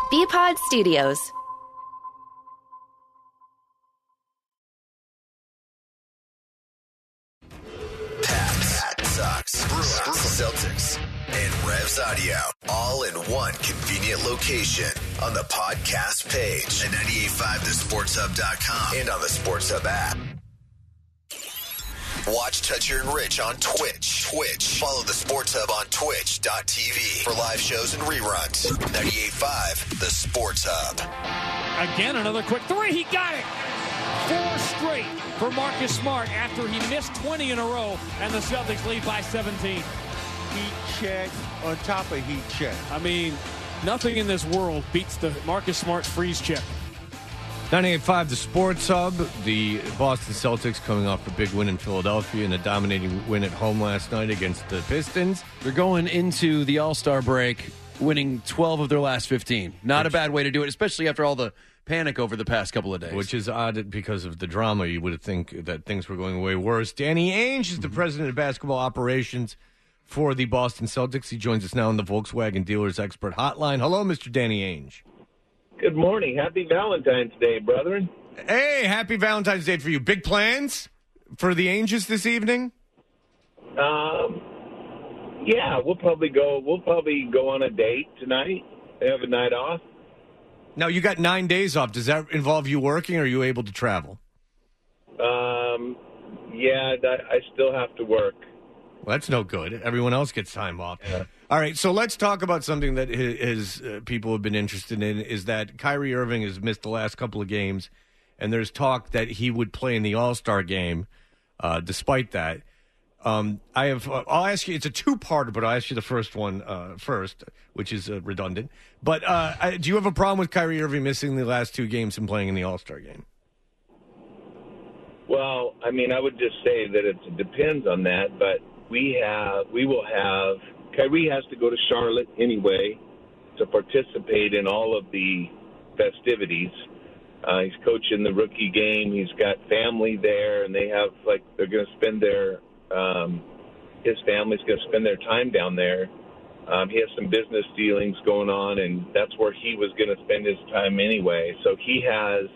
BPod Studios. Pat, Sox, Bruins, Celtics, and Revs Audio, all in one convenient location on the podcast page at 985thesportshub.com and on the Sports Hub app. Watch Toucher and Rich on Twitch. Follow the Sports Hub on twitch.tv for live shows and reruns. 98.5 The Sports Hub. Again, another quick three. He got it. 4 straight for Marcus Smart after he missed 20 in a row, and the Celtics lead by 17. Heat check on top of heat check. I mean, nothing in this world beats the Marcus Smart freeze check. 98.5 The Sports Hub. The Boston Celtics coming off a big win in Philadelphia and a dominating win at home last night against the Pistons. They're going into the All-Star break winning 12 of their last 15. Not a bad way to do it, especially after all the panic over the past couple of days. Which is odd because of the drama. You would think that things were going way worse. Danny Ainge is the president of basketball operations for the Boston Celtics. He joins us now on the Volkswagen Dealers Expert Hotline. Hello, Mr. Danny Ainge. Good morning. Happy Valentine's Day, brethren. Hey, happy Valentine's Day for you. Big plans for the Ainges this evening? Yeah, we'll probably go on a date tonight. Have a night off. Now, you got 9 days off. Does that involve you working, or are you able to travel? Yeah, I still have to work. Well, that's no good. Everyone else gets time off. Yeah. All right, so let's talk about something that people have been interested in, is that Kyrie Irving has missed the last couple of games, and there's talk that he would play in the All-Star game despite that. I'll ask you, it's a two-parter, but I'll ask you the first one first, which is redundant. But do you have a problem with Kyrie Irving missing the last 2 games and playing in the All-Star game? Well, I mean, I would just say that it depends on that, but Kyrie has to go to Charlotte anyway to participate in all of the festivities. He's coaching the rookie game. He's got family there, and they're going to spend his family's going to spend their time down there. He has some business dealings going on, and that's where he was going to spend his time anyway. So he has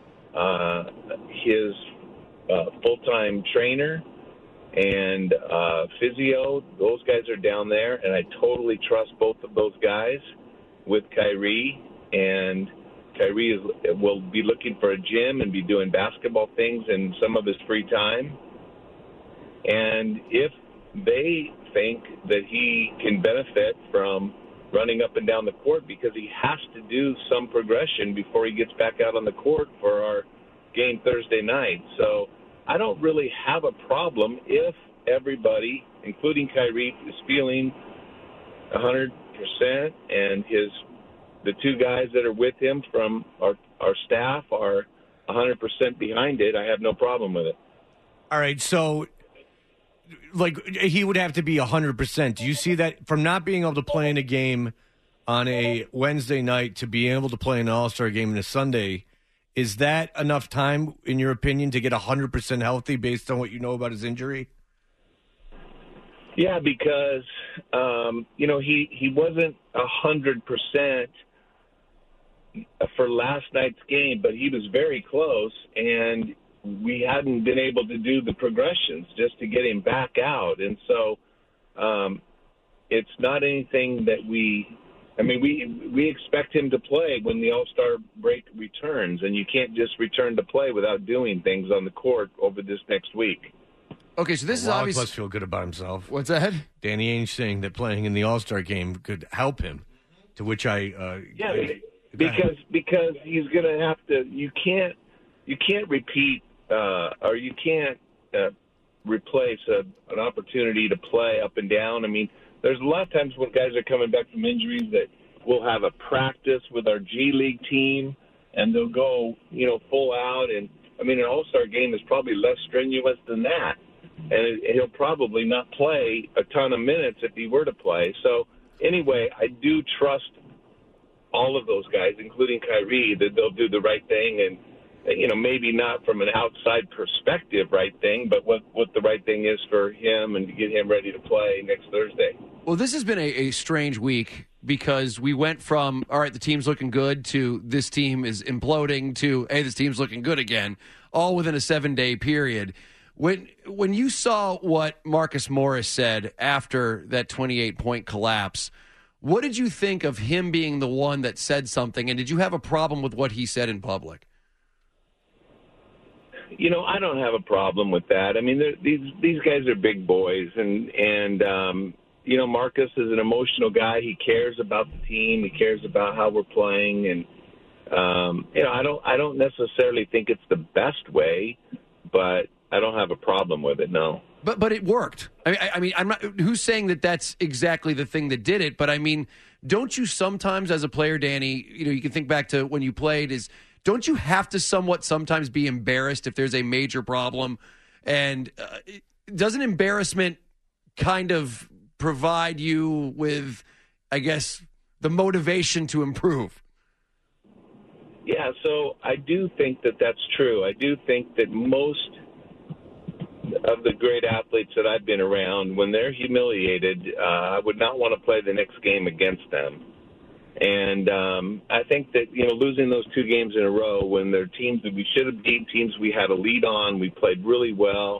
his full-time trainer and physio. Those guys are down there, and I totally trust both of those guys with Kyrie. And Kyrie will be looking for a gym and be doing basketball things in some of his free time. And if they think that he can benefit from running up and down the court, because he has to do some progression before he gets back out on the court for our game Thursday night. So I don't really have a problem if everybody, including Kyrie, is feeling 100%, and the 2 guys that are with him from our staff are 100% behind it. I have no problem with it. All right, so he would have to be 100%. Do you see that from not being able to play in a game on a Wednesday night to being able to play an All-Star game on a Sunday? Is that enough time, in your opinion, to get 100% healthy based on what you know about his injury? Yeah, because, he wasn't 100% for last night's game, but he was very close, and we hadn't been able to do the progressions just to get him back out. And so it's not anything that we expect him to play when the All-Star break returns, and you can't just return to play without doing things on the court over this next week. Okay, so this is obviously... must feel good about himself. What's that? Danny Ainge saying that playing in the All-Star game could help him, to which because he's going to have to... You can't repeat or you can't replace an opportunity to play up and down. I mean, there's a lot of times when guys are coming back from injuries that we'll have a practice with our G League team, and they'll go, full out. And, an All-Star game is probably less strenuous than that. And he'll probably not play a ton of minutes if he were to play. So, anyway, I do trust all of those guys, including Kyrie, that they'll do the right thing maybe not from an outside perspective right thing, but what the right thing is for him and to get him ready to play next Thursday. Well, this has been a strange week because we went from, all right, the team's looking good, to this team is imploding, to, hey, this team's looking good again, all within a 7-day period. When you saw what Marcus Morris said after that 28-point collapse, what did you think of him being the one that said something, and did you have a problem with what he said in public? I don't have a problem with that. I mean, these guys are big boys, and Marcus is an emotional guy. He cares about the team. He cares about how we're playing, and I don't necessarily think it's the best way, but I don't have a problem with it. No. But it worked. I mean, I'm not. Who's saying that that's exactly the thing that did it? But I mean, don't you sometimes, as a player, Danny, you can think back to when you played. Don't you have to sometimes be embarrassed if there's a major problem? And doesn't embarrassment kind of provide you with, I guess, the motivation to improve? Yeah, so I do think that that's true. I do think that most of the great athletes that I've been around, when they're humiliated, I would not want to play the next game against them. And I think that, losing those 2 games in a row when they're teams that we should have beat, teams we had a lead on, we played really well,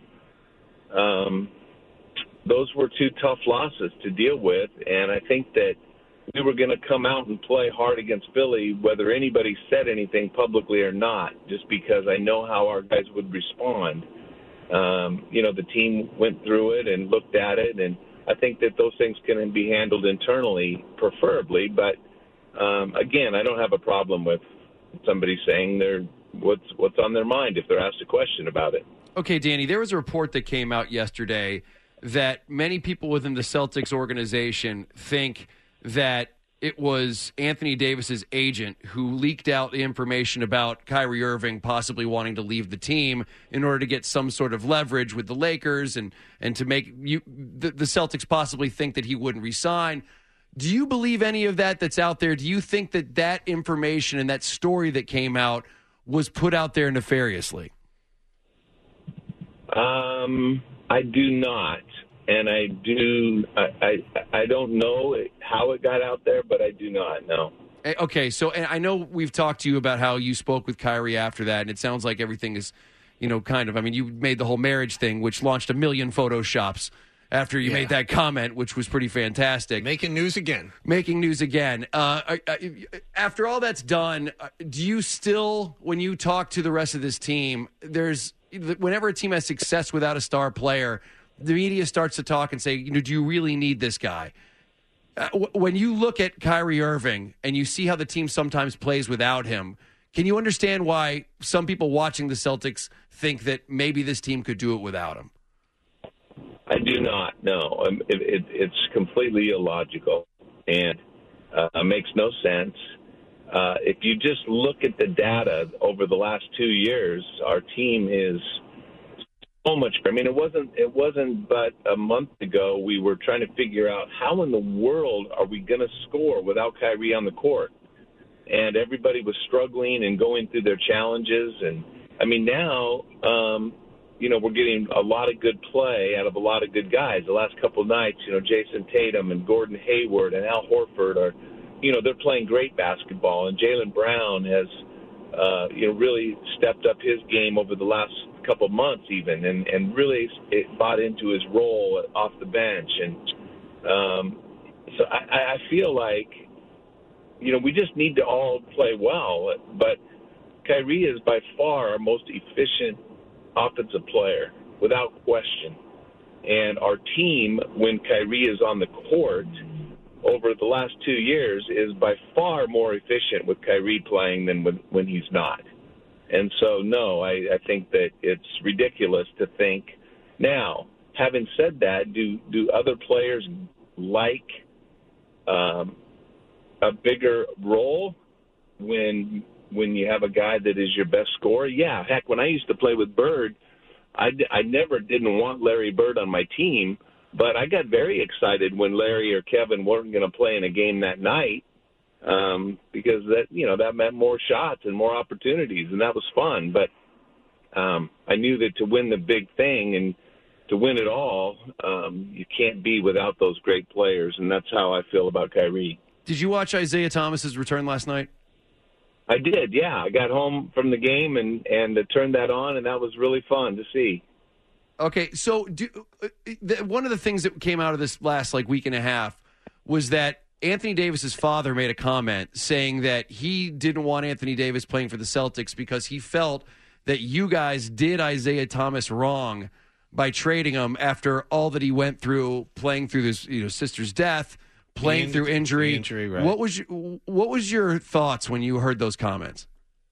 those were 2 tough losses to deal with. And I think that we were going to come out and play hard against Philly, whether anybody said anything publicly or not, just because I know how our guys would respond. The team went through it and looked at it, and I think that those things can be handled internally, preferably. But again, I don't have a problem with somebody saying what's on their mind if they're asked a question about it. Okay, Danny, there was a report that came out yesterday that many people within the Celtics organization think that it was Anthony Davis's agent who leaked out the information about Kyrie Irving possibly wanting to leave the team in order to get some sort of leverage with the Lakers and to make the Celtics possibly think that he wouldn't resign. Do you believe any of that's out there? Do you think that information and that story that came out was put out there nefariously? I do not. And I don't know how it got out there, but I do not know. Okay, so and I know we've talked to you about how you spoke with Kyrie after that, and it sounds like everything is, kind of, I mean, you made the whole marriage thing, which launched a million Photoshops after you made that comment, which was pretty fantastic. Making news again. After all that's done, do you still, when you talk to the rest of this team, whenever a team has success without a star player, the media starts to talk and say, do you really need this guy? When you look at Kyrie Irving and you see how the team sometimes plays without him, can you understand why some people watching the Celtics think that maybe this team could do it without him? I do not, no. It's completely illogical and makes no sense. If you just look at the data over the last 2 years, our team is so much. I mean, it wasn't but a month ago we were trying to figure out how in the world are we going to score without Kyrie on the court, and everybody was struggling and going through their challenges. And I mean, now we're getting a lot of good play out of a lot of good guys. The last couple of nights, Jason Tatum and Gordon Hayward and Al Horford are, they're playing great basketball, and Jaylen Brown has really stepped up his game over the last couple months even, and really bought into his role off the bench. And so I feel like, we just need to all play well. But Kyrie is by far our most efficient offensive player, without question. And our team, when Kyrie is on the court over the last 2 years, is by far more efficient with Kyrie playing than when he's not. And so, no, I think that it's ridiculous to think. Now, having said that, do other players like a bigger role when you have a guy that is your best scorer? Yeah, heck, when I used to play with Bird, I never didn't want Larry Bird on my team, but I got very excited when Larry or Kevin weren't going to play in a game that night. because that meant more shots and more opportunities, and that was fun. But I knew that to win the big thing and to win it all, you can't be without those great players, and that's how I feel about Kyrie. Did you watch Isaiah Thomas's return last night? I did, yeah. I got home from the game and turned that on, and that was really fun to see. Okay, so one of the things that came out of this last week and a half was that Anthony Davis's father made a comment saying that he didn't want Anthony Davis playing for the Celtics because he felt that you guys did Isaiah Thomas wrong by trading him after all that he went through, playing through his sister's death, playing through injury. Right. What was your thoughts when you heard those comments?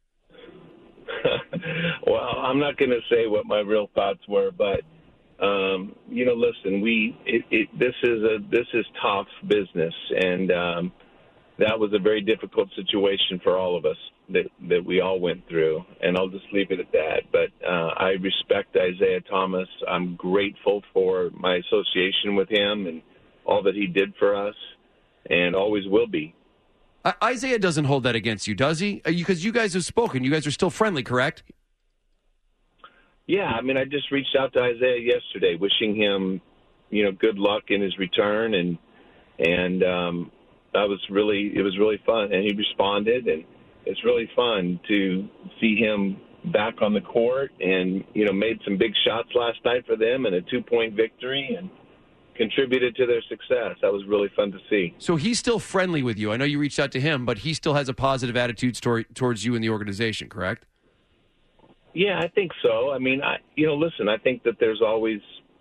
Well, I'm not going to say what my real thoughts were, but listen, this is tough business, and that was a very difficult situation for all of us that we all went through, and I'll just leave it at that. But I respect Isaiah Thomas. I'm grateful for my association with him and all that he did for us, and always will be. Isaiah doesn't hold that against you, does he? Because you guys have spoken. You guys are still friendly, correct? Yeah, I mean, I just reached out to Isaiah yesterday, wishing him, good luck in his return, and it was really fun. And he responded, and it's really fun to see him back on the court, and made some big shots last night for them, and a 2-point victory, and contributed to their success. That was really fun to see. So he's still friendly with you. I know you reached out to him, but he still has a positive attitude towards you and the organization, correct? Yeah, I think so. I mean, listen, I think that there's always,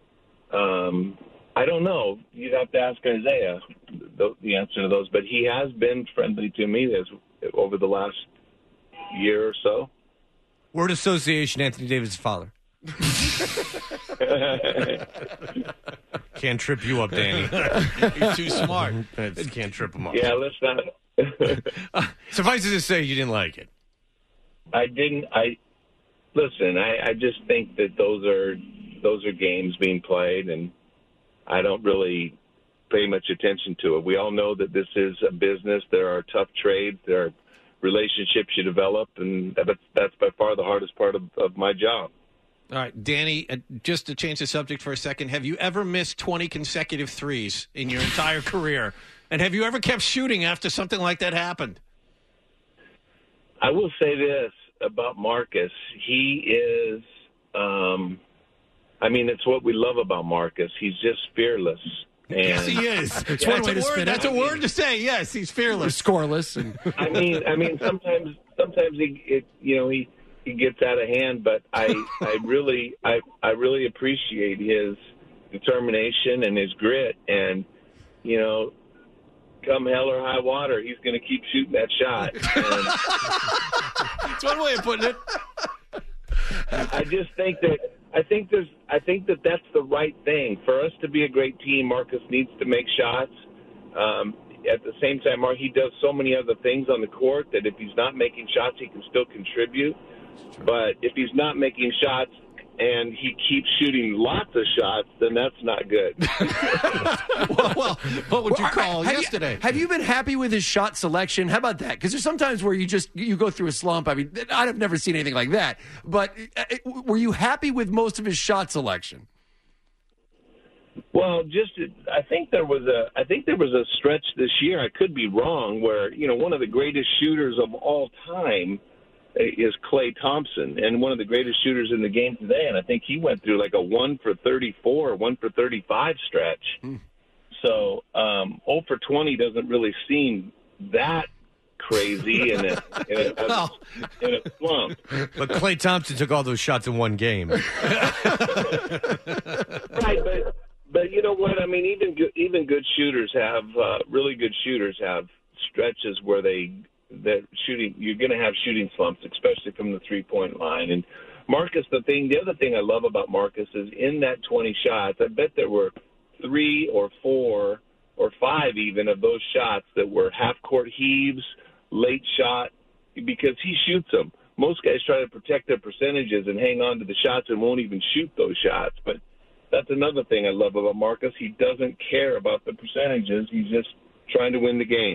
I don't know. You'd have to ask Isaiah the answer to those, but he has been friendly to me over the last year or so. Word association, Anthony Davis' father. Can't trip you up, Danny. He's too smart. Can't trip him up. Yeah, let's not. Suffice it to say, you didn't like it. I didn't. Listen. I just think that those are games being played, and I don't really pay much attention to it. We all know that this is a business. There are tough trades. There are relationships you develop, and that's by far the hardest part of my job. All right, Danny, just to change the subject for a second, have you ever missed 20 consecutive threes in your entire career? And have you ever kept shooting after something like that happened? I will say this about Marcus. He is, it's what we love about Marcus. He's just fearless. And yes, he is. That's a word to say. Yes, he's fearless. Scoreless. And sometimes he gets out of hand, but I really appreciate his determination and his grit, and come hell or high water, he's going to keep shooting that shot. That's one way of putting it. I just think that that's the right thing for us to be a great team. Marcus needs to make shots. At the same time, he does so many other things on the court that if he's not making shots, he can still contribute. But if he's not making shots and he keeps shooting lots of shots, then that's not good. well, what would you call yesterday? Have you been happy with his shot selection? How about that? Because there's sometimes where you go through a slump. I mean, I've never seen anything like that. But were you happy with most of his shot selection? Well, I think there was a stretch this year. I could be wrong, where one of the greatest shooters of all time is Klay Thompson, and one of the greatest shooters in the game today. And I think he went through like a 1 for 34, 1 for 35 stretch. So 0 for 20 doesn't really seem that crazy in a slump. But Klay Thompson took all those shots in one game. Right, but you know what? I mean, even good shooters have really good shooters have stretches where you're going to have shooting slumps, especially from the 3-point line. And Marcus, the other thing I love about Marcus is in that 20 shots, I bet there were 3 or 4 or 5 even of those shots that were half-court heaves, late shot, because he shoots them. Most guys try to protect their percentages and hang on to the shots and won't even shoot those shots. But that's another thing I love about Marcus. He doesn't care about the percentages. He's just trying to win the game.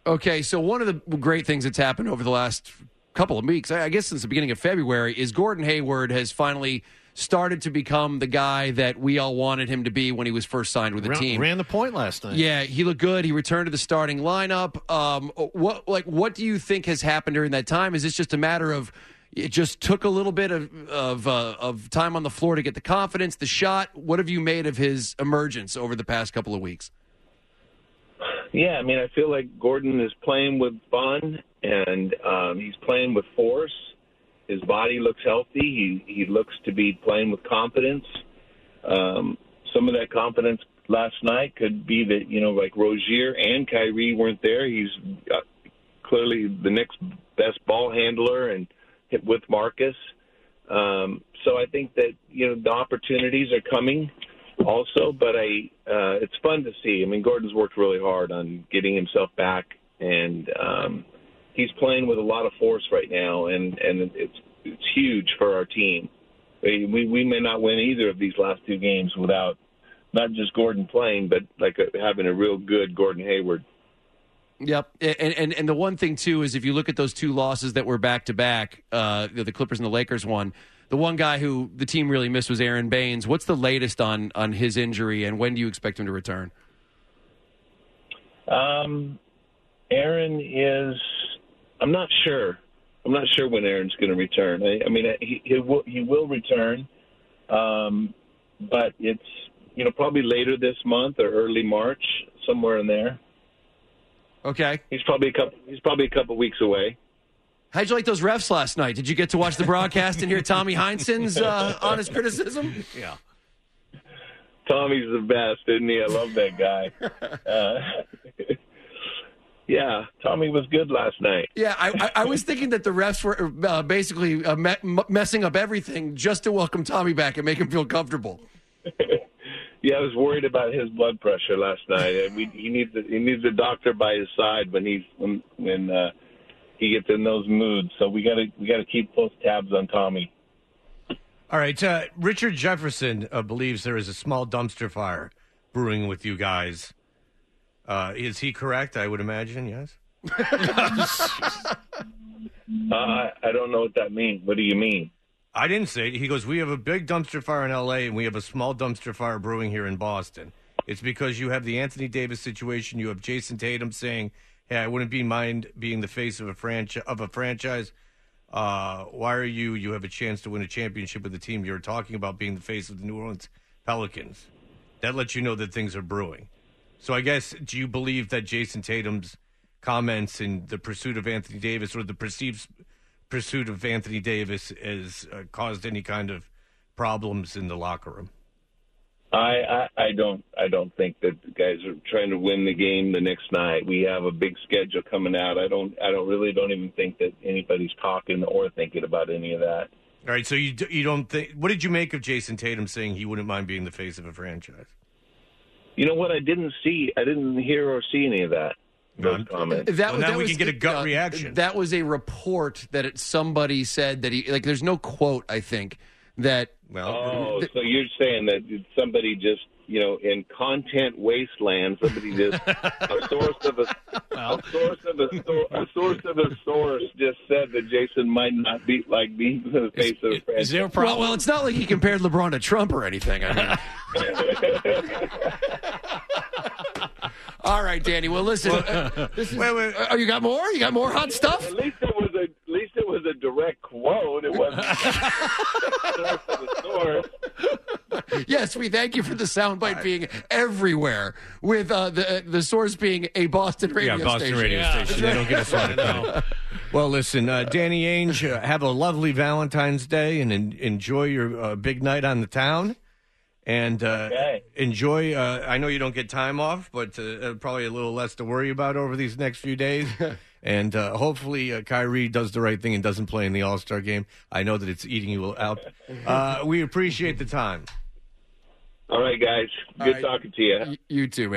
Okay, so one of the great things that's happened over the last couple of weeks, I guess since the beginning of February, is Gordon Hayward has finally started to become the guy that we all wanted him to be when he was first signed with the team. Ran the point last night. Yeah, he looked good. He returned to the starting lineup. What do you think has happened during that time? Is this just a matter of it just took a little bit of time on the floor to get the confidence, the shot? What have you made of his emergence over the past couple of weeks? Yeah, I mean, I feel like Gordon is playing with fun, and he's playing with force. His body looks healthy. He looks to be playing with confidence. Some of that confidence last night could be that, like Rozier and Kyrie weren't there. He's clearly the next best ball handler and hit with Marcus. So I think that, the opportunities are coming also, but it's fun to see. I mean, Gordon's worked really hard on getting himself back, and he's playing with a lot of force right now, and it's huge for our team. We may not win either of these last two games without not just Gordon playing, but having a real good Gordon Hayward. Yep, and the one thing too is if you look at those two losses that were back to back, the Clippers and the Lakers won. The one guy who the team really missed was Aaron Baines. What's the latest on his injury, and when do you expect him to return? Aaron is. I'm not sure. I'm not sure when Aaron's going to return. I mean, he will return, but it's probably later this month or early March, somewhere in there. Okay. He's probably a couple weeks away. How'd you like those refs last night? Did you get to watch the broadcast and hear Tommy Heinsohn's honest criticism? Yeah. Tommy's the best, isn't he? I love that guy. Yeah, Tommy was good last night. Yeah, I was thinking that the refs were basically messing up everything just to welcome Tommy back and make him feel comfortable. Yeah, I was worried about his blood pressure last night. He needs a doctor by his side when he gets in those moods. So we gotta keep close tabs on Tommy. All right, Richard Jefferson believes there is a small dumpster fire brewing with you guys. Is he correct? I would imagine, yes. I don't know what that means. What do you mean? I didn't say it. He goes, we have a big dumpster fire in L.A., and we have a small dumpster fire brewing here in Boston. It's because you have the Anthony Davis situation. You have Jason Tatum saying, hey, I wouldn't mind being the face of a franchise. Why are you? You have a chance to win a championship with the team. You're talking about being the face of the New Orleans Pelicans. That lets you know that things are brewing. So I guess, do you believe that Jason Tatum's comments in the pursuit of Anthony Davis or the perceived pursuit of Anthony Davis has caused any kind of problems in the locker room? I don't think that the guys are trying to win the game the next night. We have a big schedule coming out. I don't even think that anybody's talking or thinking about any of that. All right, so you don't think? What did you make of Jason Tatum saying he wouldn't mind being the face of a franchise? You know what? I didn't hear or see any of that. Those comments. Now we can get a gut reaction. That was a report that somebody said that he there's no quote. I think that. So you're saying that somebody just in content wasteland, somebody just a source of a source just said that Jason might not be being the face of the franchise. Is there a problem? Well, it's not like he compared LeBron to Trump or anything. I mean. All right, Danny. Well, listen. Wait. Oh, you got more? You got more hot stuff? At least it was a direct quote. It wasn't the source. Yes, we thank you for the soundbite being everywhere, with the source being a Boston radio station. Boston radio station. They don't get us on it. Well, listen, Danny Ainge, have a lovely Valentine's Day and enjoy your big night on the town. And enjoy. I know you don't get time off, but probably a little less to worry about over these next few days. And hopefully Kyrie does the right thing and doesn't play in the All-Star game. I know that it's eating you out. We appreciate the time. All right, guys. Good talking to you. You too, man.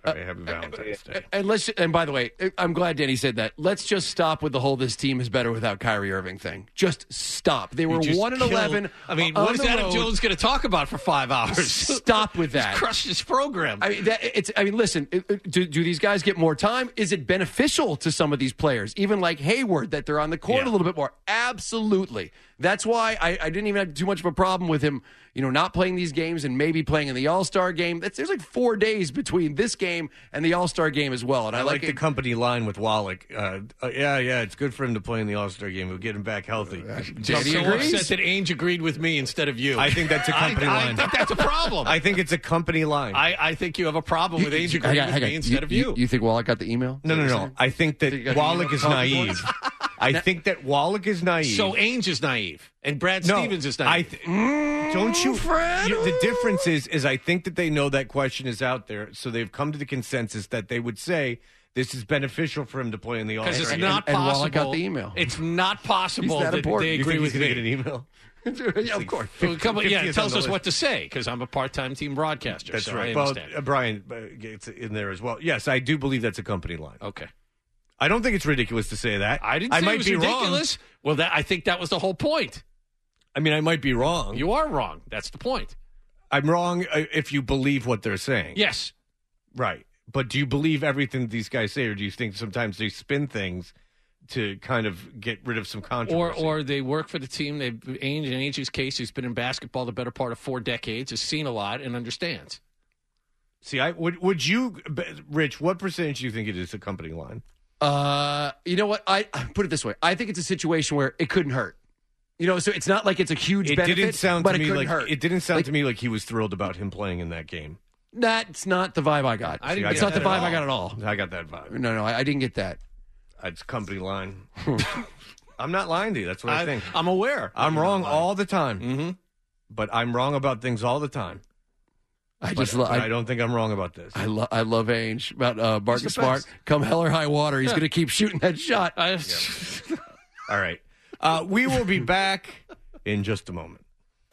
All right, happy Valentine's Day. And by the way, I'm glad Danny said that. Let's just stop with the whole "this team is better without Kyrie Irving" thing. Just stop. They were 1-11. I mean, what is Adam Jones going to talk about for 5 hours? Stop with that. Crush his program. I mean, listen. Do these guys get more time? Is it beneficial to some of these players, even like Hayward, that they're on the court a little bit more? Absolutely. That's why I didn't even have too much of a problem with him, not playing these games and maybe playing in the All-Star game. There's like 4 days between this game and the All-Star game as well. And I like the company line with Wallach. It's good for him to play in the All-Star game. We'll get him back healthy. Danny agrees? Upset that Ainge agreed with me instead of you. I think that's a company line. I think that's a problem. I think it's a company line. I think you have a problem with Ainge agreeing with me instead of you. You think Wallach got the email? No. I think that Wallach is naive. I think that Wallach is naive. So Ainge is naive, and Brad Stevens is naive. Don't you, Fred? The difference is I think that they know that question is out there, so they've come to the consensus that they would say this is beneficial for him to play in the All-Star. Because it's not and possible. Wallach got the email. It's not possible that they agree with me. Get an email. Yeah, of course. It tells us what to say because I'm a part-time team broadcaster. That's so right. I Well, understand. Brian gets in there as well. Yes, I do believe that's a company line. Okay. I don't think it's ridiculous to say that. I didn't say might it was be ridiculous. Wrong. Well, I think that was the whole point. I mean, I might be wrong. You are wrong. That's the point. I'm wrong if you believe what they're saying. Yes. Right. But do you believe everything these guys say, or do you think sometimes they spin things to kind of get rid of some controversy? Or they work for the team. In Ainge's case, he's been in basketball the better part of 4 decades, has seen a lot, and understands. See, would you, Rich, what percentage do you think it is a company line? You know what? I put it this way. I think it's a situation where it couldn't hurt. So it's not like it's a huge benefit, didn't sound but to it me couldn't like hurt. it didn't sound to me like he was thrilled about him playing in that game. That's not the vibe I got. It's not the vibe I got at all. I got that vibe. No, I didn't get that. It's company line. I'm not lying to you. That's what I think. I'm aware. I'm wrong all the time. Mm-hmm. But I'm wrong about things all the time. I don't think I'm wrong about this. I love Ainge about Marcus Smart. Come hell or high water, he's going to keep shooting that shot. All right. We will be back in just a moment.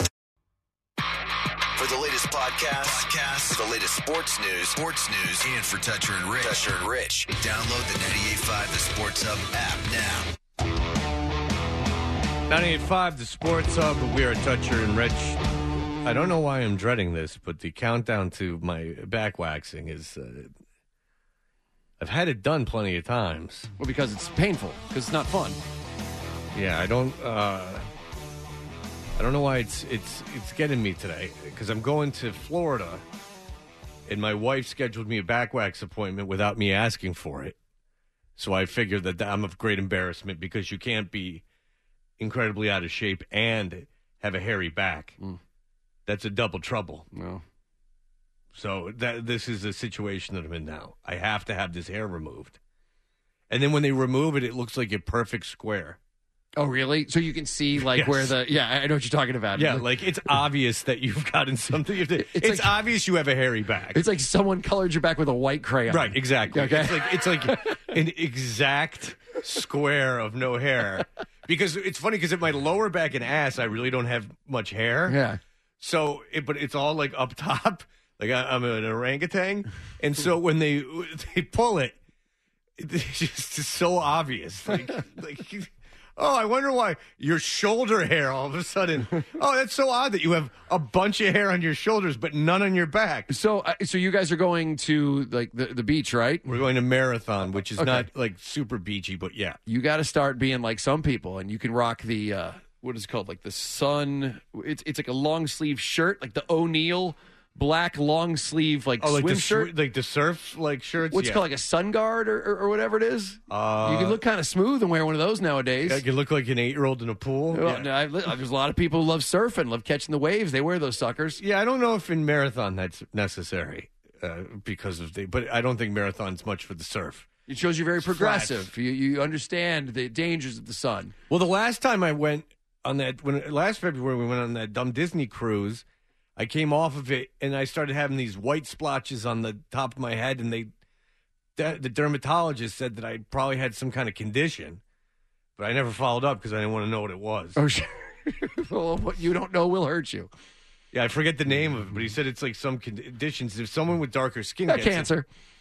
For the latest podcasts, the latest sports news, and for Toucher and Rich, download the 98.5 The Sports Hub app now. 98.5 The Sports Hub. We are Toucher and Rich. I don't know why I'm dreading this, but the countdown to my back waxing is. I've had it done plenty of times. Well, because it's painful. Because it's not fun. Yeah, I don't know why it's getting me today. Because I'm going to Florida, and my wife scheduled me a back wax appointment without me asking for it. So I figured that I'm of great embarrassment because you can't be incredibly out of shape and have a hairy back. That's a double trouble. No. So this is the situation that I'm in now. I have to have this hair removed. And then when they remove it, it looks like a perfect square. Oh, really? So you can see where I know what you're talking about. Yeah, like it's obvious that you've gotten something. It's obvious you have a hairy back. It's like someone colored your back with a white crayon. Right, exactly. Okay. It's like an exact square of no hair. Because it's funny because at my lower back and ass, I really don't have much hair. Yeah. So, but it's all like up top, like I'm an orangutan, and so when they pull it, it's just so obvious. Like, oh, I wonder why your shoulder hair all of a sudden. Oh, that's so odd that you have a bunch of hair on your shoulders but none on your back. So you guys are going to like the beach, right? We're going to Marathon, which is not like super beachy, but yeah. You got to start being like some people, and you can rock the. What is it called? Like the sun. It's like a long sleeve shirt, like the O'Neill black long sleeve swim shirt, like the surf shirts. What's it called, like a sun guard or whatever it is. You can look kind of smooth and wear one of those nowadays. Yeah, you can look like an 8-year-old in a pool. Well, yeah. There's a lot of people who love surfing, love catching the waves. They wear those suckers. Yeah, I don't know if in Marathon that's necessary because of but I don't think Marathon's much for the surf. It shows you're very progressive. You understand the dangers of the sun. Well, the last time I went on last February we went on that dumb Disney cruise, I came off of it and I started having these white splotches on the top of my head, and the dermatologist said that I probably had some kind of condition, but I never followed up because I didn't want to know what it was. Oh, sure. Well, what you don't know will hurt you. Yeah, I forget the name of it, but he said it's like some conditions. If someone with darker skin gets cancer.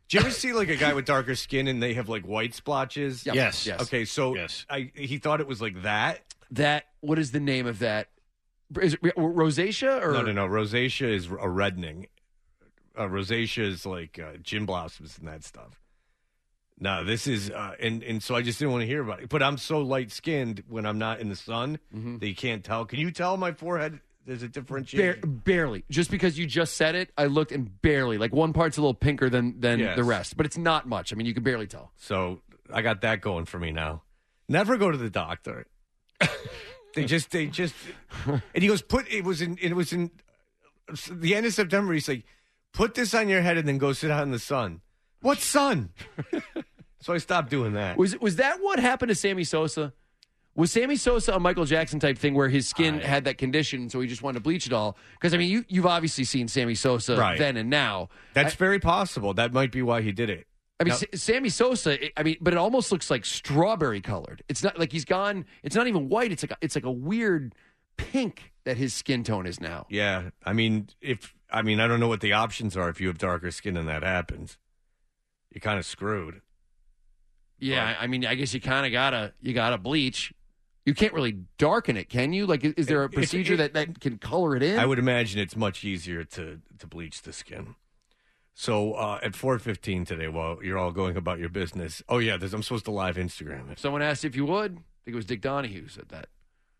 Do you ever see like a guy with darker skin and they have like white splotches? Yep. Yes. Okay, so Yes. he thought it was like that. What is the name of that? Is it rosacea or No. Rosacea is a reddening. Rosacea is like gin blossoms and that stuff. No, this is, and so I just didn't want to hear about it. But I'm so light skinned when I'm not in the sun that you can't tell. Can you tell my forehead? There's a differentiation. Barely. Just because you just said it, I looked and barely. Like one part's a little pinker than Yes. the rest, but it's not much. I mean, you can barely tell. So I got that going for me now. Never go to the doctor. They just, and he goes, it was in the end of September. He's like, put this on your head and then go sit out in the sun. What sun? So I stopped doing that. Was that what happened to Sammy Sosa? Was Sammy Sosa a Michael Jackson type thing where his skin had that condition, so he just wanted to bleach it all? Because, I mean, you've obviously seen Sammy Sosa then and now. That's very possible. That might be why he did it. I mean, Sammy Sosa, but it almost looks like strawberry colored. It's not like he's gone, it's not even white. It's like a weird pink that his skin tone is now. Yeah. I mean, I don't know what the options are if you have darker skin and that happens. You're kind of screwed. Yeah, I mean, I guess you kind of gotta bleach. You can't really darken it, can you? Like, is there a procedure that can color it in? I would imagine it's much easier to bleach the skin. So at 4:15 today, while you're all going about your business, I'm supposed to live Instagram it. Someone asked if you would. I think it was Dick Donahue who said that.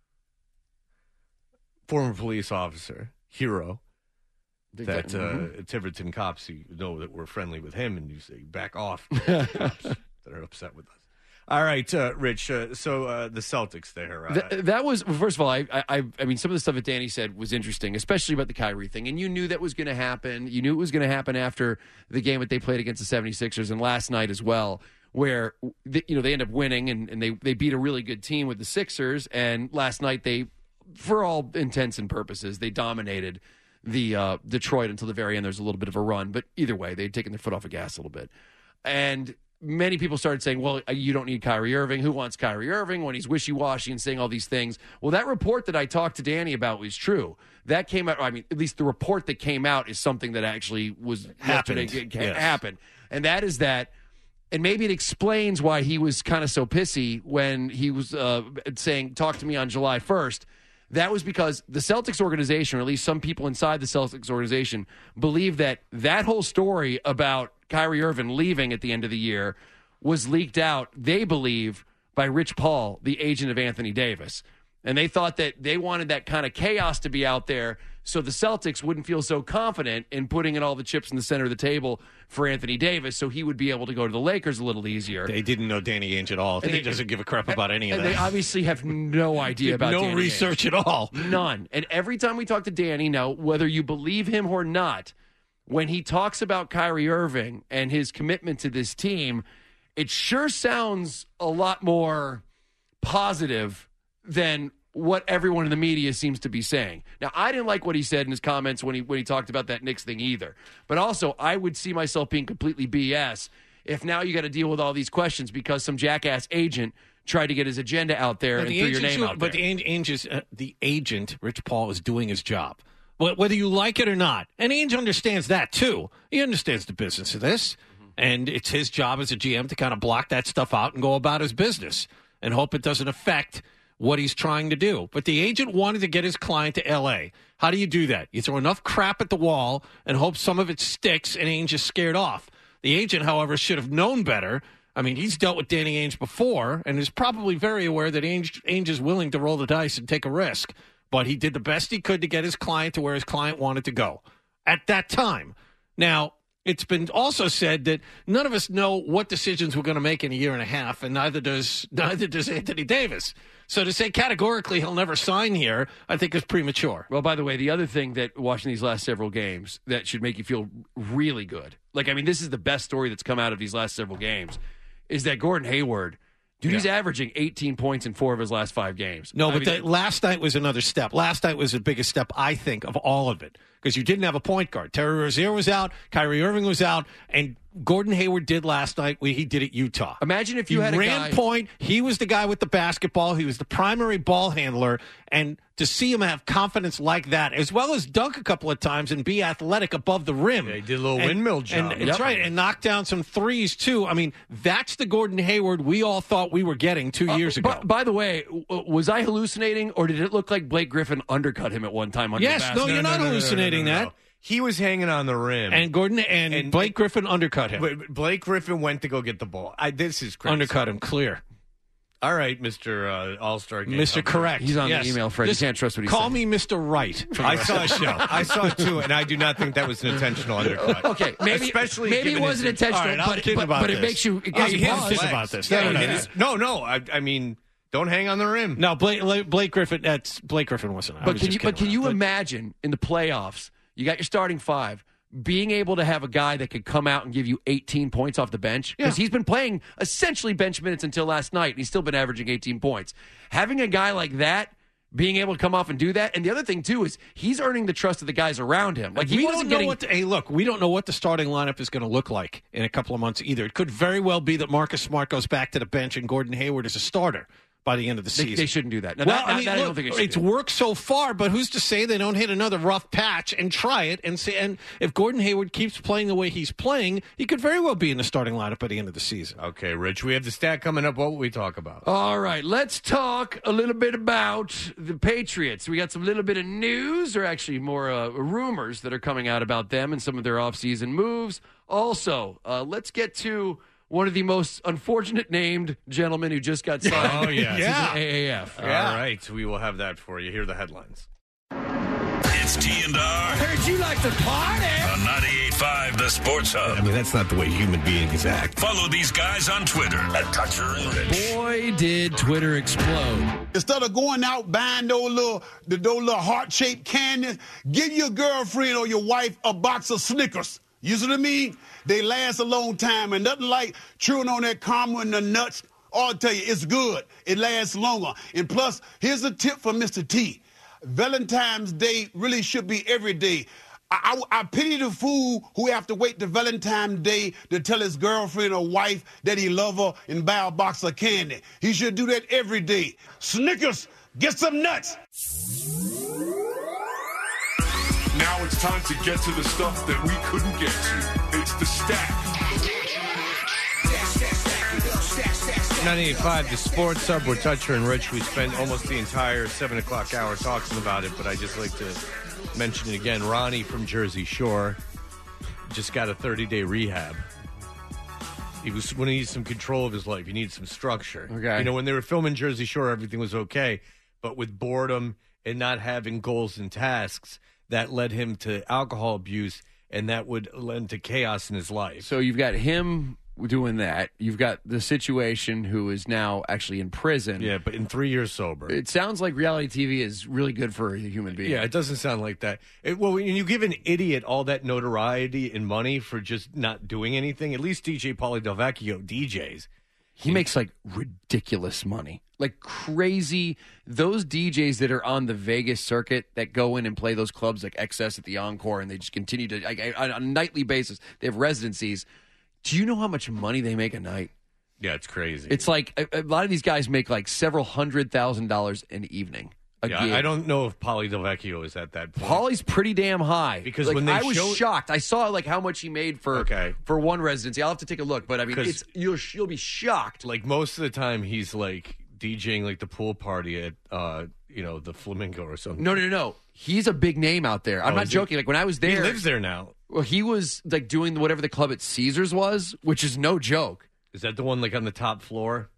Former police officer, hero. That Tiverton cops, you know that we're friendly with him, and you say, back off. Cops that are upset with us. All right, Rich, so the Celtics there. That was, first of all, I mean, some of the stuff that Danny said was interesting, especially about the Kyrie thing, and you knew that was going to happen. You knew it was going to happen after the game that they played against the 76ers and last night as well, where they end up winning, and they beat a really good team with the Sixers, and last night they, for all intents and purposes, they dominated the Detroit until the very end. There's a little bit of a run, but either way, they'd taken their foot off the gas a little bit. And many people started saying, well, you don't need Kyrie Irving. Who wants Kyrie Irving when he's wishy-washy and saying all these things? Well, that report that I talked to Danny about was true. That came out, I mean, at least the report that came out is something that actually was happened. And that is that, and maybe it explains why he was kind of so pissy when he was saying, talk to me on July 1st. That was because the Celtics organization, or at least some people inside the Celtics organization, believe that whole story about Kyrie Irving leaving at the end of the year was leaked out, they believe, by Rich Paul, the agent of Anthony Davis. And they thought that they wanted that kind of chaos to be out there so the Celtics wouldn't feel so confident in putting in all the chips in the center of the table for Anthony Davis, so he would be able to go to the Lakers a little easier. They didn't know Danny Ainge at all. He doesn't give a crap about any of that. And they obviously have no idea about no Danny research Ainge. at all. None. And every time we talk to Danny, now, whether you believe him or not, when he talks about Kyrie Irving and his commitment to this team, it sure sounds a lot more positive than what everyone in the media seems to be saying. Now, I didn't like what he said in his comments when he talked about that Knicks thing either. But also, I would see myself being completely BS if now you got to deal with all these questions because some jackass agent tried to get his agenda out there and threw your name out there. But the agent, Rich Paul, is doing his job. Whether you like it or not. And Ainge understands that, too. He understands the business of this. And it's his job as a GM to kind of block that stuff out and go about his business and hope it doesn't affect what he's trying to do. But the agent wanted to get his client to L.A. How do you do that? You throw enough crap at the wall and hope some of it sticks and Ainge is scared off. The agent, however, should have known better. I mean, he's dealt with Danny Ainge before and is probably very aware that Ainge is willing to roll the dice and take a risk. But he did the best he could to get his client to where his client wanted to go at that time. Now, it's been also said that none of us know what decisions we're going to make in a year and a half, and neither does Anthony Davis. So to say categorically he'll never sign here, I think is premature. Well, by the way, the other thing that watching these last several games that should make you feel really good, like, I mean, this is the best story that's come out of these last several games, is that Gordon Hayward, dude, he's averaging 18 points in 4 of his last 5 games. No, but last night was another step. Last night was the biggest step, I think, of all of it. because you didn't have a point guard. Terry Rozier was out, Kyrie Irving was out, and Gordon Hayward did last night what he did at Utah. Imagine if he you had a ran guy. point. He was the guy with the basketball. He was the primary ball handler. And to see him have confidence like that, as well as dunk a couple of times and be athletic above the rim. Yeah, he did a little windmill job. And, that's right. And knock down some threes, too. I mean, that's the Gordon Hayward we all thought we were getting 2 years ago. By the way, was I hallucinating, or did it look like Blake Griffin undercut him at one time under the Yes, basket? no, you're not hallucinating that. He was hanging on the rim. And Gordon and Blake Griffin undercut him. But Blake Griffin went to go get the ball. This is crazy. Undercut him, clear. All right, Mr. All-Star Game. Mr. Correct. He's on the email, Fred. You can't trust what he's saying. Call me Mr. Right. I saw a show. I saw it too, and I do not think that was an intentional undercut. Okay, maybe it wasn't intentional, All right, I'm kidding about but it this. makes you. It I'm gives you kidding pause. about this. No. I mean, don't hang on the rim. No, Blake Griffin. Blake Griffin wasn't. But can you imagine in the playoffs? You got your starting five. Being able to have a guy that could come out and give you 18 points off the bench, because he's been playing essentially bench minutes until last night, and he's still been averaging 18 points. Having a guy like that, being able to come off and do that, and the other thing too is he's earning the trust of the guys around him. Like, he wasn't getting. Hey, look, we don't know what the starting lineup is going to look like in a couple of months either. It could very well be that Marcus Smart goes back to the bench and Gordon Hayward is a starter by the end of the season. They shouldn't do that. Now, I I don't think it's worked so far, but who's to say they don't hit another rough patch and try it and see? And if Gordon Hayward keeps playing the way he's playing, he could very well be in the starting lineup by the end of the season. Okay, Rich, we have the stat coming up. What will we talk about? All right, let's talk a little bit about the Patriots. We got some little bit of news, or actually more rumors that are coming out about them and some of their offseason moves. Also, let's get to one of the most unfortunate named gentlemen who just got signed. Oh, yes. Yeah. To the AAF. Yeah. All right, we will have that for you. Here are the headlines. It's T&R Heard you like to party. on 98.5 The Sports Hub. I mean, that's not the way human beings act. Follow these guys on Twitter at Toucher and Rich. Boy, did Twitter explode. Instead of going out buying those little heart-shaped candies, give your girlfriend or your wife a box of Snickers. You see what I mean? They last a long time, and nothing like chewing on that caramel and the nuts. I'll tell you, it's good. It lasts longer. And plus, here's a tip for Mr. T. Valentine's Day really should be every day. I pity the fool who have to wait to Valentine's Day to tell his girlfriend or wife that he love her and buy a box of candy. He should do that every day. Snickers, get some nuts. Now it's time to get to the stuff that we couldn't get to. It's the stack. 98.5, the Sports Hub. We're Toucher and Rich. We spent almost the entire 7 o'clock hour talking about it, but I just like to mention it again. Ronnie from Jersey Shore just got a 30-day rehab. He needs some control of his life. He needs some structure. Okay. You know, when they were filming Jersey Shore, everything was okay, but with boredom and not having goals and tasks, that led him to alcohol abuse, and that would lend to chaos in his life. So you've got him doing that. You've got the situation who is now actually in prison. Yeah, but in 3 years sober. It sounds like reality TV is really good for a human being. Yeah, it doesn't sound like that. Well, when you give an idiot all that notoriety and money for just not doing anything, at least DJ Pauly Delvecchio DJs. He makes like ridiculous money, like crazy. Those DJs that are on the Vegas circuit that go in and play those clubs like XS at the Encore, and they just continue to, on a nightly basis, they have residencies. Do you know how much money they make a night? Yeah, it's crazy. It's like a lot of these guys make like several $100,000 an evening. Gig. I don't know if Pauly Delvecchio is at that point. Pauly's pretty damn high. Because like, when they I was shocked. I saw like how much he made for one residency. I'll have to take a look, but I mean, you'll be shocked. Like most of the time, he's like DJing like the pool party at the Flamingo or something. No. He's a big name out there. I'm not joking. Like when I was there, he lives there now. Well, he was like doing whatever the club at Caesars was, which is no joke. Is that the one like on the top floor?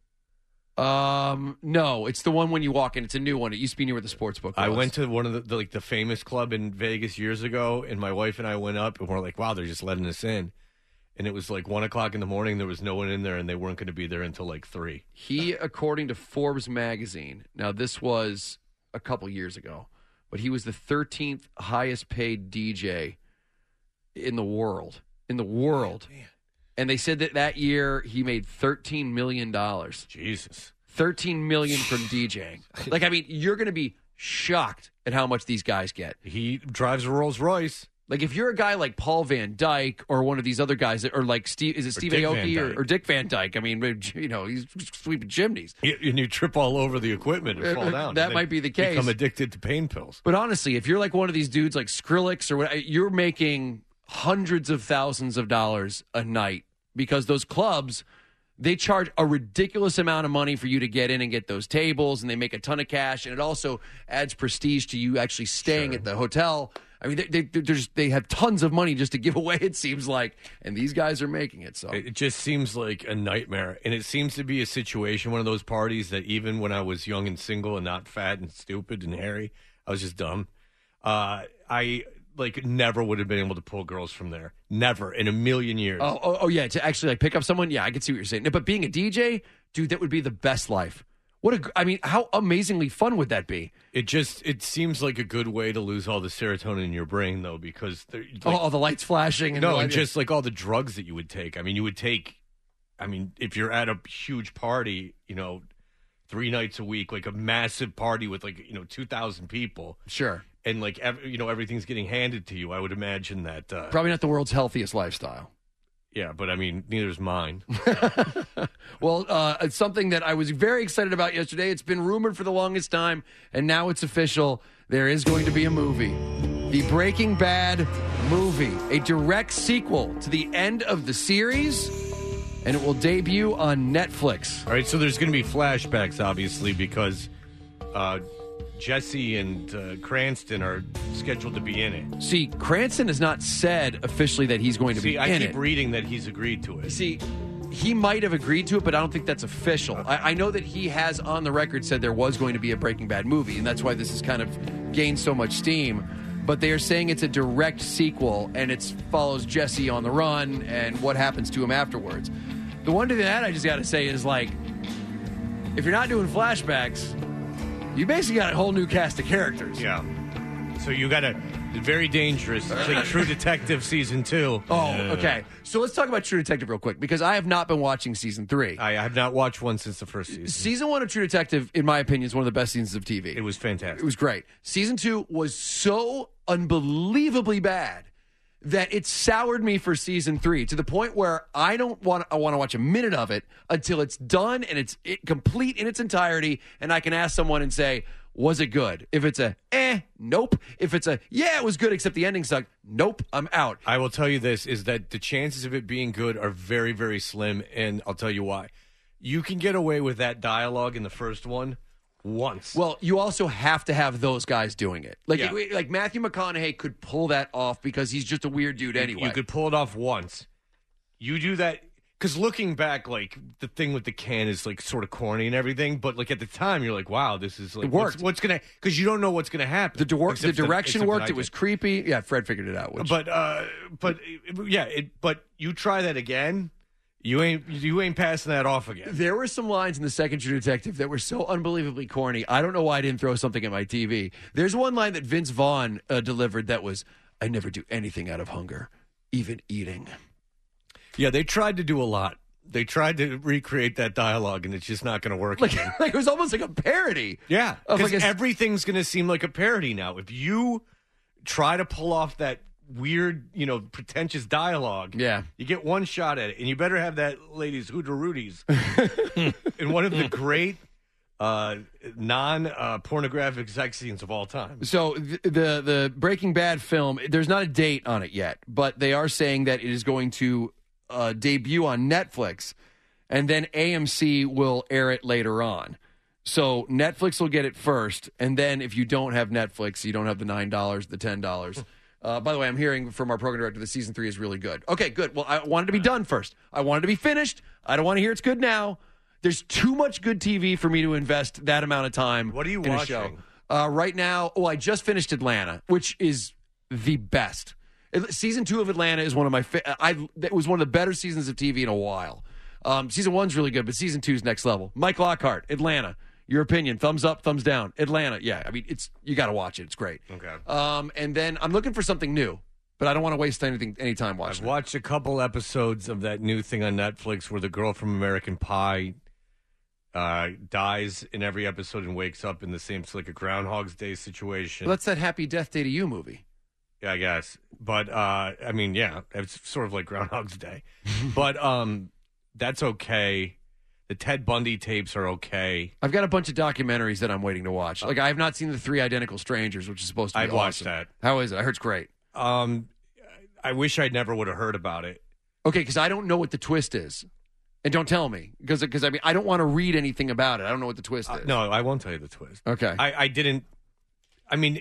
No, it's the one when you walk in. It's a new one. It used to be near where the sports book was. I went to one of the famous club in Vegas years ago, and my wife and I went up, and we're like, wow, they're just letting us in. And it was like 1 o'clock in the morning. There was no one in there, and they weren't going to be there until like 3. He, according to Forbes magazine, now this was a couple years ago, but he was the 13th highest paid DJ in the world. Man. And they said that year he made $13 million. Jesus. $13 million from DJing. Like, I mean, you're going to be shocked at how much these guys get. He drives a Rolls Royce. Like, if you're a guy like Paul Van Dyke or one of these other guys, or like Steve Aoki or Dick Van Dyke, I mean, he's sweeping chimneys. And you trip all over the equipment and fall down. That might be the case. Become addicted to pain pills. But honestly, if you're like one of these dudes like Skrillex or what, you're making hundreds of thousands of dollars a night because those clubs, they charge a ridiculous amount of money for you to get in and get those tables, and they make a ton of cash, and it also adds prestige to you actually staying at the hotel. I mean, they have tons of money just to give away, it seems like, and these guys are making it. So it just seems like a nightmare, and it seems to be a situation, one of those parties that even when I was young and single and not fat and stupid and hairy, I was just dumb. I never would have been able to pull girls from there. Never in a million years. Oh yeah, to actually pick up someone. Yeah, I can see what you're saying. But being a DJ, dude, that would be the best life. How amazingly fun would that be? It seems like a good way to lose all the serotonin in your brain, though, because all the lights flashing. And just like all the drugs that you would take. I mean, if you're at a huge party, 3 nights a week, like a massive party with 2,000 people. Sure. And everything's getting handed to you. I would imagine that probably not the world's healthiest lifestyle. Yeah, but I mean, neither is mine. Well, it's something that I was very excited about yesterday. It's been rumored for the longest time, and now it's official. There is going to be a movie. The Breaking Bad movie, a direct sequel to the end of the series, and it will debut on Netflix. All right, so there's going to be flashbacks, obviously, because Jesse and Cranston are scheduled to be in it. See, Cranston has not said officially that he's going to be in it. I keep reading that he's agreed to it. See, he might have agreed to it, but I don't think that's official. Okay. I know that he has on the record said there was going to be a Breaking Bad movie, and that's why this has kind of gained so much steam. But they are saying it's a direct sequel, and it follows Jesse on the run and what happens to him afterwards. The one to that I just got to say is, if you're not doing flashbacks, you basically got a whole new cast of characters. Yeah. So you got very dangerous. It's like True Detective Season 2. Oh, okay. So let's talk about True Detective real quick, because I have not been watching Season 3. I have not watched one since the first season. Season 1 of True Detective, in my opinion, is one of the best seasons of TV. It was fantastic. It was great. Season 2 was so unbelievably bad that it soured me for Season 3 to the point where I want to watch a minute of it until it's done and it's complete in its entirety, and I can ask someone and say, was it good? If it's nope. If it's it was good except the ending sucked, nope, I'm out. I will tell you this, is that the chances of it being good are very, very slim, and I'll tell you why. You can get away with that dialogue in the first one once. Well, you also have to have those guys doing it. Like Matthew McConaughey could pull that off because he's just a weird dude anyway. You could pull it off once. You do that, because looking back, the thing with the can is sort of corny and everything, but at the time you're like, wow, this is it worked. What's gonna, because you don't know what's gonna happen. The direction worked. It was creepy. Yeah, Fred figured it out. But you try that again. You ain't passing that off again. There were some lines in the second True Detective that were so unbelievably corny. I don't know why I didn't throw something at my TV. There's one line that Vince Vaughn delivered that was, "I never do anything out of hunger, even eating." Yeah, they tried to do a lot. They tried to recreate that dialogue, and it's just not going to work again. It was almost like a parody. Yeah, because everything's going to seem like a parody now. If you try to pull off that weird, pretentious dialogue, you get one shot at it, and you better have that lady's hooter-rooties in one of the great non-pornographic sex scenes of all time. So the Breaking Bad film, there's not a date on it yet, but they are saying that it is going to debut on Netflix, and then AMC will air it later on. So Netflix will get it first, and then if you don't have Netflix, you don't have the $9, the $10. By the way, I'm hearing from our program director that Season 3 is really good. Okay, good. Well, I wanted to be done first. I wanted to be finished. I don't want to hear it's good now. There's too much good TV for me to invest that amount of time. What are you in watching? A show. Right now, I just finished Atlanta, which is the best. Season 2 of Atlanta is one of my it was one of the better seasons of TV in a while. Season 1's really good, but Season 2's next level. Mike Lockhart, Atlanta. Your opinion, thumbs up, thumbs down. Atlanta, yeah. I mean, you got to watch it. It's great. Okay. And then I'm looking for something new, but I don't want to waste any time watching. I've watched a couple episodes of that new thing on Netflix where the girl from American Pie dies in every episode and wakes up in the same, it's like a Groundhog's Day situation. Well, that's that Happy Death Day to You movie. Yeah, I guess. But, I mean, yeah, it's sort of like Groundhog's Day. But that's okay. The Ted Bundy tapes are okay. I've got a bunch of documentaries that I'm waiting to watch. Like, I have not seen The Three Identical Strangers, which is supposed to be I've watched awesome. that. How is it? I heard it's great. I wish I never would have heard about it. Okay, because I don't know what the twist is. And don't tell me. Because I mean, I don't want to read anything about it. I don't know what the twist is. No, I won't tell you the twist. Okay. I didn't. I mean,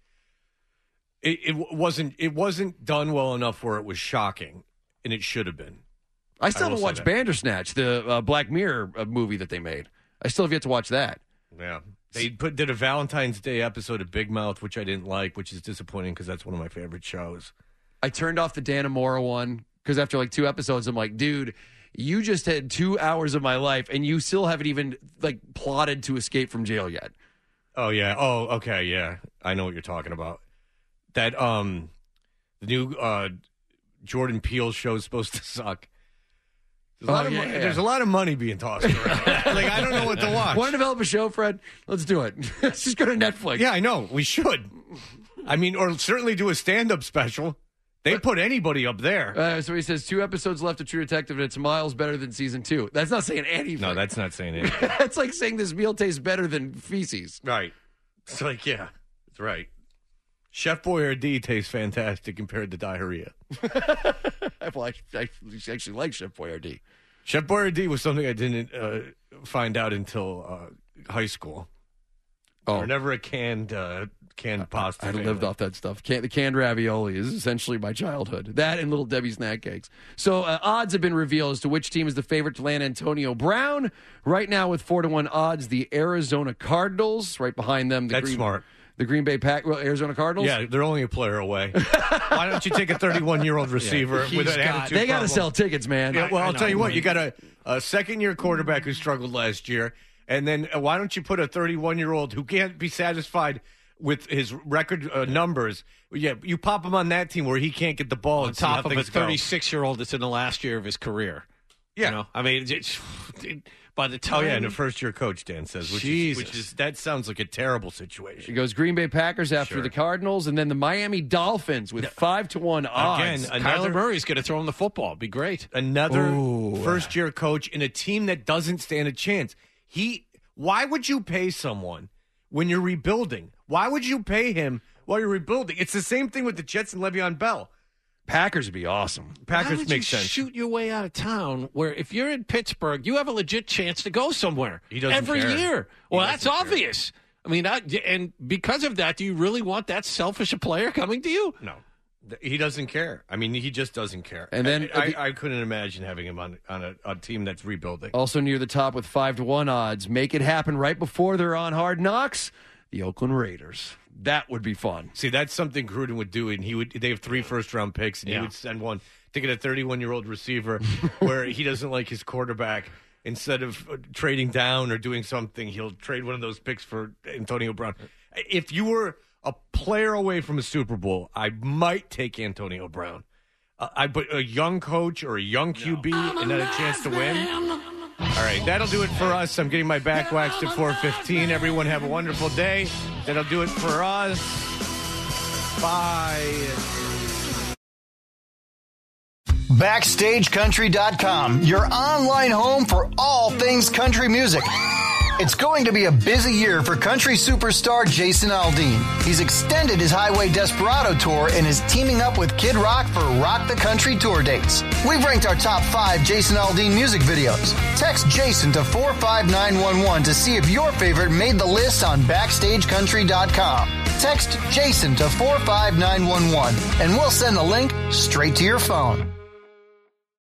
it wasn't done well enough where it was shocking, and it should have been. I still haven't watched Bandersnatch, the Black Mirror movie that they made. I still have yet to watch that. Yeah. They did a Valentine's Day episode of Big Mouth, which I didn't like, which is disappointing because that's one of my favorite shows. I turned off the Dana Mora one because after like 2 episodes, I'm like, dude, you just had 2 hours of my life and you still haven't even like plotted to escape from jail yet. Oh, yeah. Oh, okay. Yeah. I know what you're talking about. That, the new Jordan Peele show is supposed to suck. There's a lot of money being tossed around. Like, I don't know what to watch. Want to develop a show, Fred? Let's do it. Let's just go to Netflix. Yeah, I know. We should. I mean, or certainly do a stand-up special. They put anybody up there. So he says 2 episodes left of True Detective, and it's miles better than season 2. That's not saying anything. No, that's not saying anything. That's like saying this meal tastes better than feces. Right. It's like, yeah, that's right. Chef Boyardee tastes fantastic compared to diarrhea. Well, I actually like Chef Boyardee. Chef Boyardee was something I didn't find out until high school. Oh, or never a canned pasta. I lived off that stuff. The canned ravioli is essentially my childhood. That and Little Debbie snack cakes. So odds have been revealed as to which team is the favorite to land Antonio Brown. Right now with 4-1 odds, the Arizona Cardinals. Right behind them, That's smart. The Green Bay Arizona Cardinals? Yeah, they're only a player away. Why don't you take a 31-year-old receiver with an attitude They got to sell tickets, man. Yeah, well, I'll tell you what. You got a second-year quarterback who struggled last year, and then why don't you put a 31-year-old who can't be satisfied with his record numbers? Yeah, you pop him on that team where he can't get the ball on and top of a things go. 36-year-old that's in the last year of his career. Yeah. You know? I mean, by the time... Oh, yeah, and a first-year coach, Dan says, which is that sounds like a terrible situation. It goes Green Bay Packers after the Cardinals, and then the Miami Dolphins with 5-1 odds. Again, Kyler Murray's going to throw him the football. It'd be great. Another first-year coach in a team that doesn't stand a chance. Why would you pay someone when you're rebuilding? Why would you pay him while you're rebuilding? It's the same thing with the Jets and Le'Veon Bell. Packers would be awesome. Packers make sense. Shoot your way out of town where if you're in Pittsburgh, you have a legit chance to go somewhere. He doesn't every care. year. Well, that's obvious. I mean, and because of that, do you really want that selfish a player coming to you? No, he doesn't care. I mean, he just doesn't care. And then I couldn't imagine having him on a team that's rebuilding. Also near the top with 5-1 odds. Make it happen right before they're on Hard Knocks. The Oakland Raiders. That would be fun. See, that's something Gruden would do, and they have 3 first-round picks, and he would send one to get a 31-year-old receiver where he doesn't like his quarterback. Instead of trading down or doing something, he'll trade one of those picks for Antonio Brown. If you were a player away from a Super Bowl, I might take Antonio Brown. But a young coach or a young QB and not a chance to win. All right, that'll do it for us. I'm getting my back waxed at 4:15. Everyone have a wonderful day. That'll do it for us. Bye. BackstageCountry.com, your online home for all things country music. It's going to be a busy year for country superstar Jason Aldean. He's extended his Highway Desperado tour and is teaming up with Kid Rock for Rock the Country tour dates. We've ranked our top 5 Jason Aldean music videos. Text Jason to 45911 to see if your favorite made the list on BackstageCountry.com. Text Jason to 45911 and we'll send the link straight to your phone.